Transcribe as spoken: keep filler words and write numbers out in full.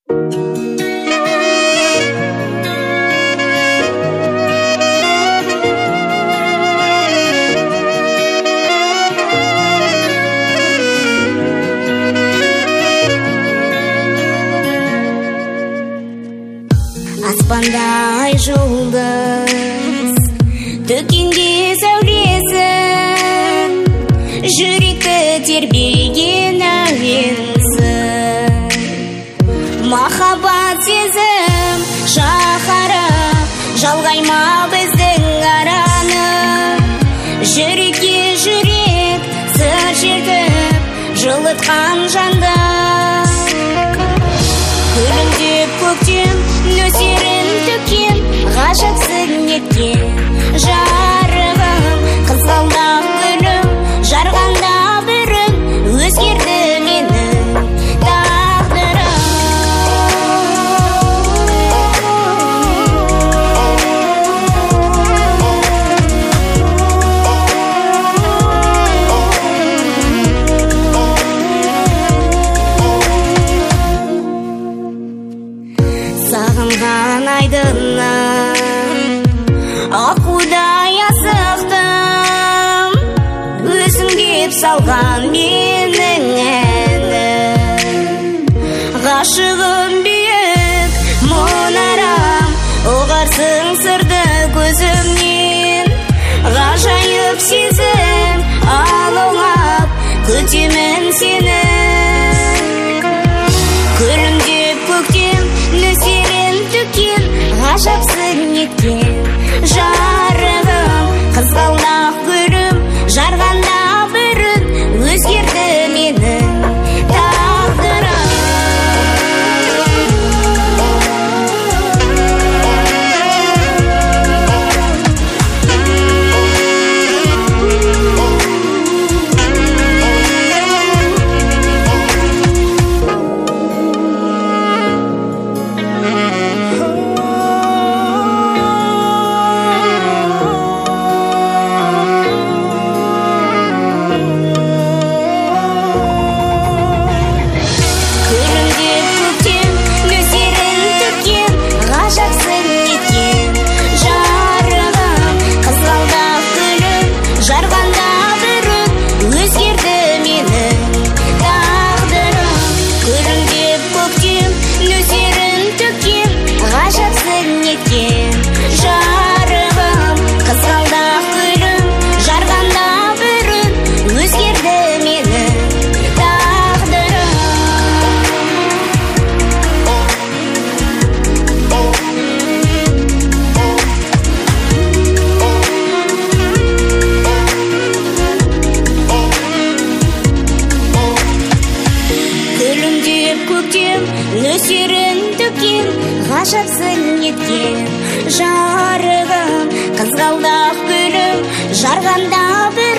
Аспандай жұлдыз төккенде сәулесін, жүректі тербеген әуенсің. Махаббат сезім шаһары жалғайма біздің араны, жүрекке жүрек сыр шертіп жылытқан жанды. Күлімдеп көктем нөсерін төккен, ғажапсың неткен жарығым, қызғалдақ гүлім, жарғанда бүрім, өзгерді менің тағдырым. Сағынған айдыннан аққудай асықтым, өзің кеп салған менің әнім. Ғашығым биік мұнарам, ұғарсың сырды көзімнен, ғажайып сезім алаулап күтемін сені. Күлімдеп көктем нөсерін төккен, ғажапсың неткен жарығым, қызғалдақ гүлім, жарғанда бүрін, өзгерді менің тағдырым. Нөсерін төккен, ғажапсың неткен жарығым, қызғалдақ гүлім, жарғанда